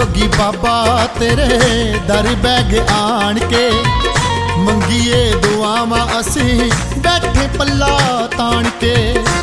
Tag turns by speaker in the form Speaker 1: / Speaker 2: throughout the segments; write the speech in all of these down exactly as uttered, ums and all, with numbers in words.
Speaker 1: जोगी बाबा तेरे दर बैग आन के, मंगीए दुआवां असी बैठे पल्ला तान के।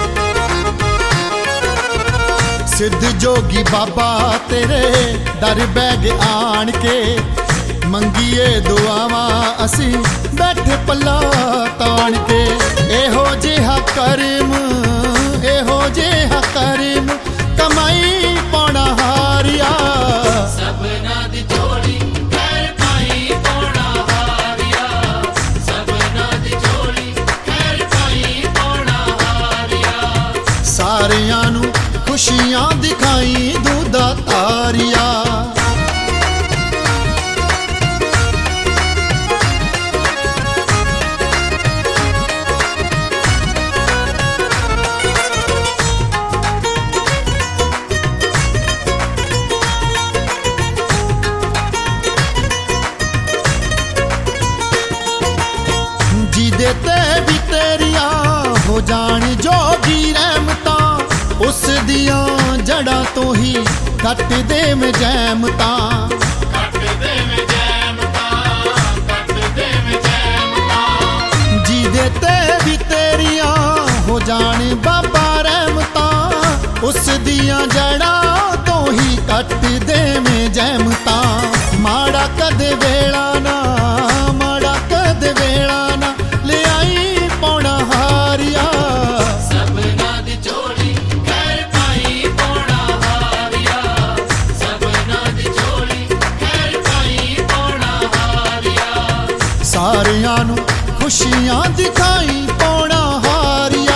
Speaker 1: सिद्ध जोगी बाबा तेरे दर बैग आन के, मंगीए दुआवां असी बैठे पल्ला तान के। एहो जिहा करम एहो जिहा करम कमाई पौना हारिया,
Speaker 2: सबना दी झोली खैर पाई पौना हारिया, सबना दी झोली खैर पाई पौना हारिया।
Speaker 1: सारियां नू खुशियां दिखाई दूधा तारिया। ते भी तेरिया हो जान जोगी रहमता, उस दिया जड़ा तो ही कट दे में जैमता,
Speaker 2: कट दे में जैमता, कट दे में जैमता।
Speaker 1: जी देते भी तेरिया हो जान बाबा रहमता, उस दिया जड़ा तो ही कट दे में जैमता। माड़ा कदे वेला ना माड़ा कदे वेला ना ले आई पौना हारिया,
Speaker 2: सबना दी झोली खैर पाई पौना हारिया, सबना दी झोली खैर पाई पौना हारिया।
Speaker 1: सारियां नू खुशियां दिखाई पौना हारिया।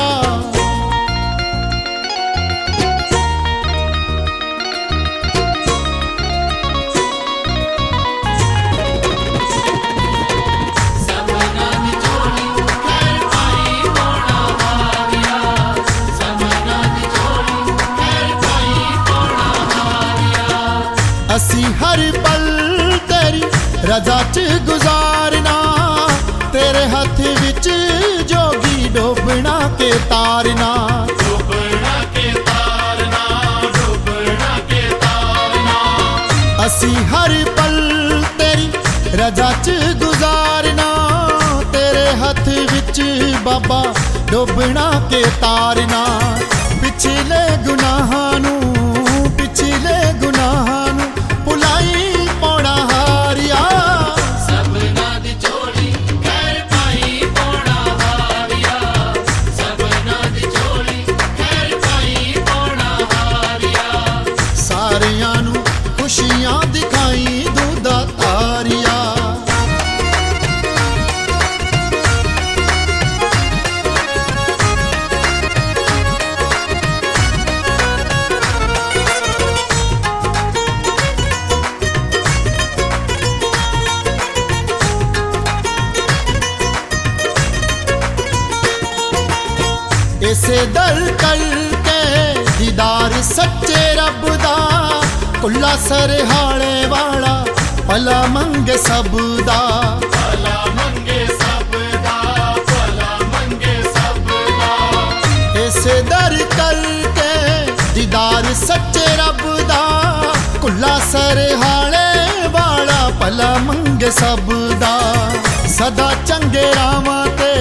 Speaker 1: असी हर पल तेरी रजा च गुजारना, तेरे हथ विच जोगी डोबना के तारना,
Speaker 2: डोबना के तारना, डोबना के तारना।
Speaker 1: असी हर पल तेरी रजा च गुजारना, तेरे हथ विच बाबा डोबना के तारना। पिछले गुनाहां नू पिछले गुनाहां नू भुलाई पौना हारिया,
Speaker 2: सबना दी झोली खैर पाई पौना हारिया, सबना दी झोली खैर पाई पौना हारिया।
Speaker 1: सारियां नू खुशियां दिखाई दूधा तारिया। इसे दर करके दीदार सच्चे रब दा, कुल्ला सरहाले वाला भला मंगे सब दा,
Speaker 2: भला मंगे सब दा, भला मंगे सब दा।
Speaker 1: इसे दर करके दीदार सच्चे रब दा, कुल्ला सरहाले वाला भला मंगे सब दा। सदा चंगे रावां ते